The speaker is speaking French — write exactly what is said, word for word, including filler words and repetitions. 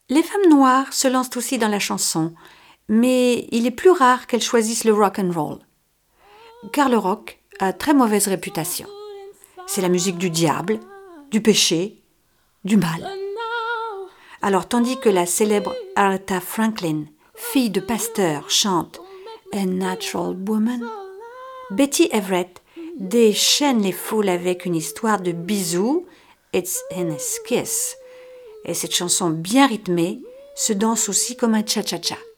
Les femmes noires se lancent aussi dans la chanson, mais il est plus rare qu'elles choisissent le rock and roll. Car le rock a très mauvaise réputation. C'est la musique du diable, du péché, du mal. Alors tandis que la célèbre Aretha Franklin, fille de pasteur, chante « A Natural Woman », Betty Everett déchaîne les foules avec une histoire de bisous, « It's in a Kiss ». Et cette chanson bien rythmée se danse aussi comme un cha-cha-cha.